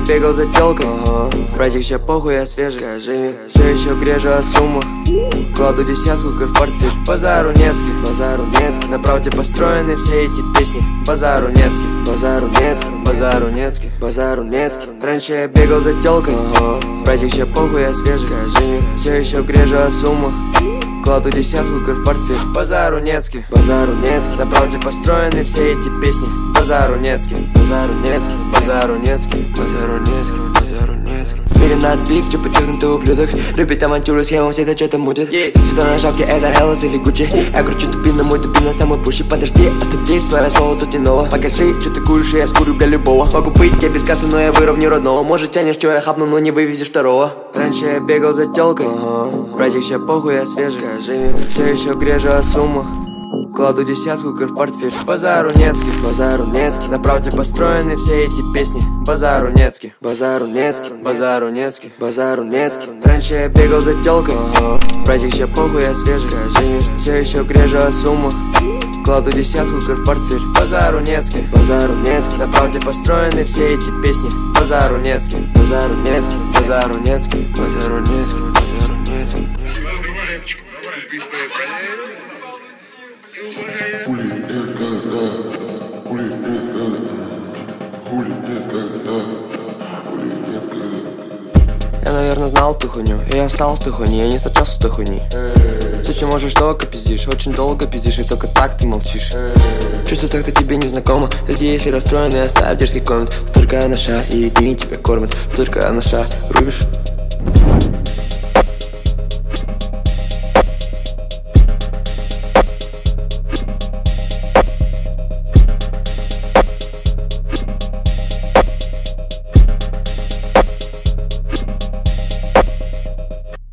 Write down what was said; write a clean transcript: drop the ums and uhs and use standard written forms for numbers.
бегал за тёлкой, братик, ща похуй, я свежий. Скажи, все еще грежу о суммах. Кладу десятку, как в портфель. Базару Нецкий, базару Нецкий. На правде построены все эти песни. Базару Нецкий, базару Нецкий, базару Нецкий, базару Нецкий. Раньше я бегал за тёлкой, братик, ща похуй, я свежий. Скажи, все еще грежу о суммах. Кладу десятку, как в портфель. Базару Нецкий, базару Нецкий. На правде построены все эти песни. Базару Нецкий, базару Нецкий, базару Нецкий, базару Нецкий, базару Нецкий. В мире нас биг, че подчеркнутый ублюдок. Любит авантюру, схему, всегда что-то мутит. Цвета на шапке, это Hellas или Gucci. Я кручу тупина, мой тупина самый пущий. Подожди, остудись, твоя слово тут иного. Покажи, что ты куришь, и я скурю для любого. Могу быть тебе без кассы, но я выровню родного. Может тянешь, что я хапну, но не вывезешь второго. Раньше я бегал за тёлкой, братик, ща похуй, я свежий. Скажи, все еще грежу о суммах. Кладу десятку, как в портфель. Базару Нецкий, базару Нецкий. На правде построены все эти песни. Базару Нецкий, базару Нецкий, базару Нецкий, базару Нецкий. Раньше я бегал за тёлкой, братик, ща похуй, я свежий. Скажи, все еще грежу о суммах. Кладу десятку, как в портфель. Базару Нецкий, базару Нецкий. На правде построены все эти песни. Базару Нецкий, базару Нецкий, базару Нецкий, базару Нецкий, базару Нецкий. Я, наверное, знал ту хуйню, и я встал с той хуйни, я не сочался с той хуйни. Все, что можешь, только пиздишь, очень долго пиздишь, и только так ты молчишь. Чувство так-то тебе не знакомо, люди, если расстроены, оставь детский комнат. Только наша, и ты тебя кормит, только наша, рубишь.